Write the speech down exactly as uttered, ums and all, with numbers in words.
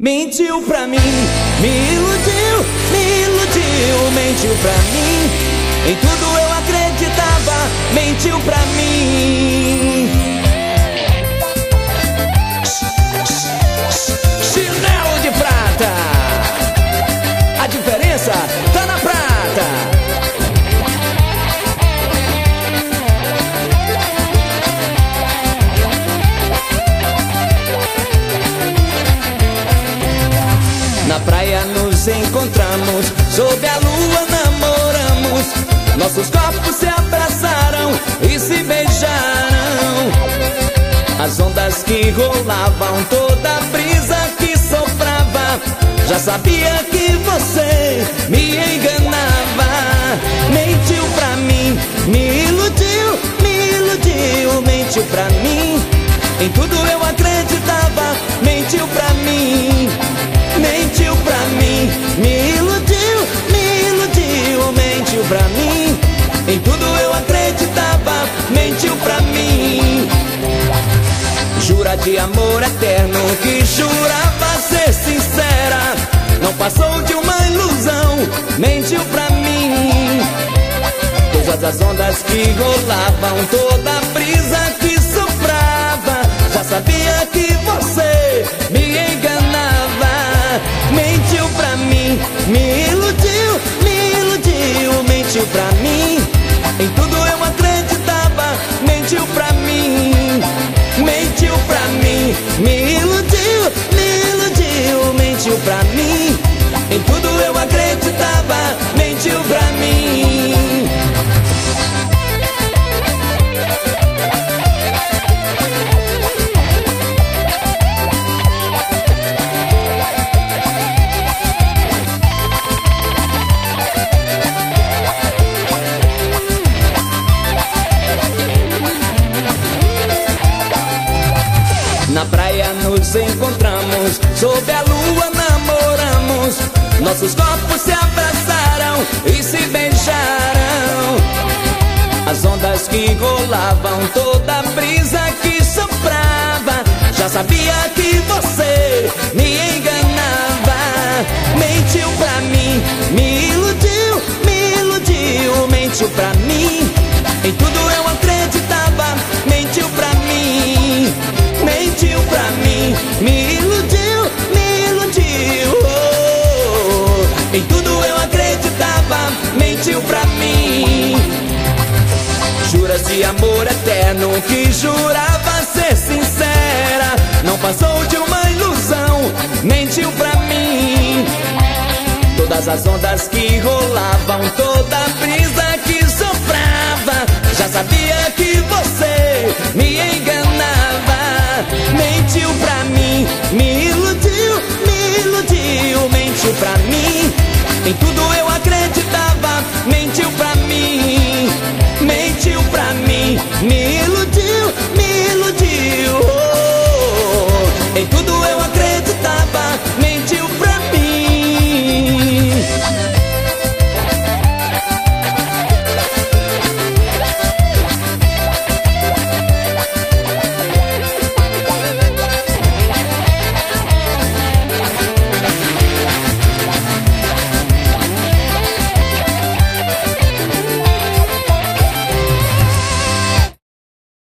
Mentiu pra mim, me iludiu, me iludiu, mentiu pra mim. Em tudo eu acreditava, mentiu pra mim. Chinelo de prata, a diferença tá na prata. Na praia nos encontramos, sob a lua namoramos. Nossos corpos se abraçaram e se beijaram. As ondas que rolavam, toda a brisa que soprava. Já sabia que você me enganava. Mentiu pra mim, me iludiu, me iludiu, mentiu pra mim. Em tudo eu acreditava, mentiu pra mim. Mentiu pra mim, me iludiu, me iludiu, mentiu pra mim. Em tudo eu acreditava, mentiu pra mim. Jura de amor eterno que jurava ser sincera. Não passou de uma ilusão, mentiu pra mim. Todas as ondas que rolavam, toda a brisa que soprava. Já sabia que você me enganava. Mentiu pra mim, me iludiu, me iludiu, mentiu pra mim. Em tudo eu acreditava, mentiu pra mim. Mentiu pra mim, me iludiu, me iludiu, mentiu pra mim. Em tudo eu acreditava, mentiu pra mim. Na praia nos encontramos, sob a lua namoramos. Nossos corpos se abraçaram e se beijaram. As ondas que rolavam, toda a brisa que soprava. Já sabia que você me enganava. Mentiu pra mim, me iludiu, me iludiu, mentiu pra mim. Em tudo eu acreditava, mentiu pra mim. Mentiu pra mim, me iludiu, me iludiu. Oh, em tudo eu acreditava, mentiu pra mim. Juras de amor eterno que jurava ser sincera. Não passou de uma ilusão, mentiu pra mim. Todas as ondas que rolavam, toda a brisa que soprava. Já sabia que você